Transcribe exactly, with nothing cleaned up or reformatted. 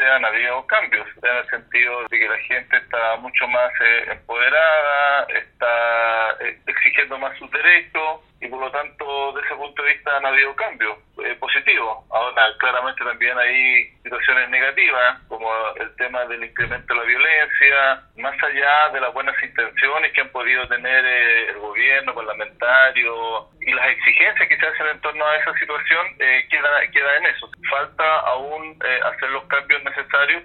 han habido cambios, en el sentido de que la gente está mucho más eh, empoderada, está eh, exigiendo más sus derechos, y por lo tanto, desde ese punto de vista han habido cambios eh, positivos. Ahora, claramente también hay situaciones negativas, como el tema del incremento de la violencia, más allá de las buenas intenciones que han podido tener eh, el gobierno, parlamentarios, y las exigencias que se hacen en torno a esa situación, eh, queda, queda en eso. Falta aún eh, hacer los cambios necesarios